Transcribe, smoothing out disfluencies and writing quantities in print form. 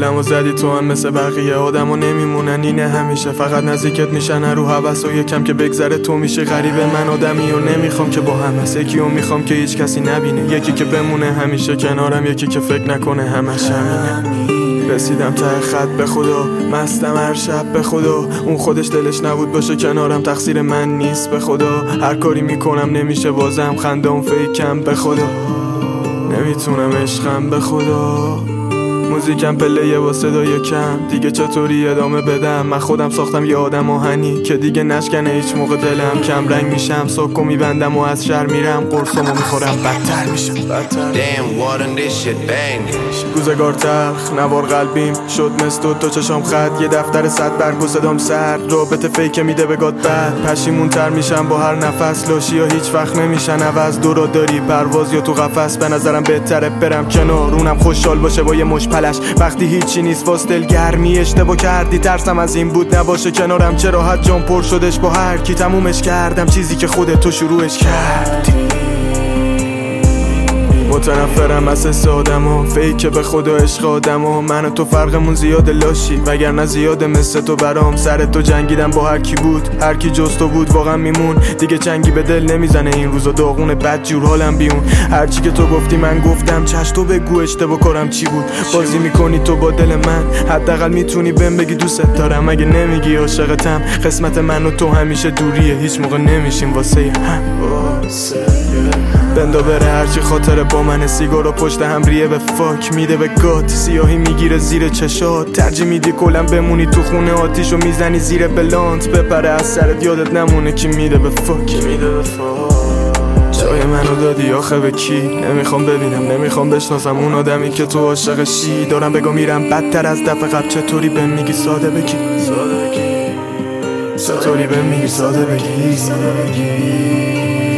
گولمو زدی تو هم مثل بقیه آدمو نمیمونن اینه همیشه، فقط نزدیکت میشن رو هوس و یکم که بگذره تو میشه غریبه. من آدمی و نمیخوام که با هم هست، یکی و میخوام که هیچ کسی نبینه، یکی که بمونه همیشه کنارم، یکی که فکر نکنه همش همینه. رسیدم ته خط به خدا، مستم هر شب به خدا، اون خودش دلش نبود باشه کنارم، تقصیر من نیست به خدا. هر کاری میکنم نمیشه بازم، خنده اون فیکم به خدا، نمیتونم عشقم به خدا. موزیکم پلیه با صدای کم، دیگه چطوری ادامه بدم؟ من خودم ساختم یه آدم آهنی که دیگه نشکنه هیچ موقع دلم. کم رنگ میشم، ساکو میبندم و از شهر میرم، قرصامو میخورم بدتر میشم. روزگار تلخ نوار قلبیم شد مثل تو چشام خط، یه دفتر 100 برگ و صدام سرد، رابطه فیک میده به گاد بد. پشیمون تر میشم با هر نفس، لاشی ها هیچ وقت نمیشن عوض. دورا داری پرواز یا تو قفس، به نظرم بهتره برم کنار، اونم خوشحال باشه با یه مش پلش. وقتی هیچی نیست واسه دلگرمی اشتباه کردی، ترسم از این بود نباشه کنارم، چرا حد جام پر شدش با هر کی، تمومش کردم چیزی که خودت تو شروعش کردی. متنفرم از حس آدم فیک به خدا عشق آدم من و تو فرقمون زیاده لاشی، وگرنه زیاده مثل تو برام. سر تو جنگیدم با هر کی بود، هر کی جز تو بود واقعا میمون، دیگه چنگی به دل نمیزنه این روزا، داغونه بد جور حالم بیون. هرچی که تو گفتی من گفتم، چش تو بگو اشتباه کارم چی بود. بازی میکنی تو با دل من، حداقل میتونی بهم بگی دوست دارم، اگه نمیگی عاشقتم. قسمت من و تو همیشه دوریه، هیچ موقع نمیشیم واسه هم. بندا بره هرچی خاطره با من، سیگارو پشت هم ریه به فاک میده به گات، سیاهی میگیره زیر چشات، ترجیح میدی کلم بمونی تو خونه، آتیشو میزنی زیر بلانت، بپره از سرت یادت نمونه کی میده به فاک. جای منو دادی آخه به کی؟ نمیخوام ببینم، نمیخوام بشناسم اون آدمی که تو عاشقشی. دارم بگم میرم بدتر از دفعه قبل، چطوری بهم میگی ساده بگی، چطوری بهم میگی ساده بگی.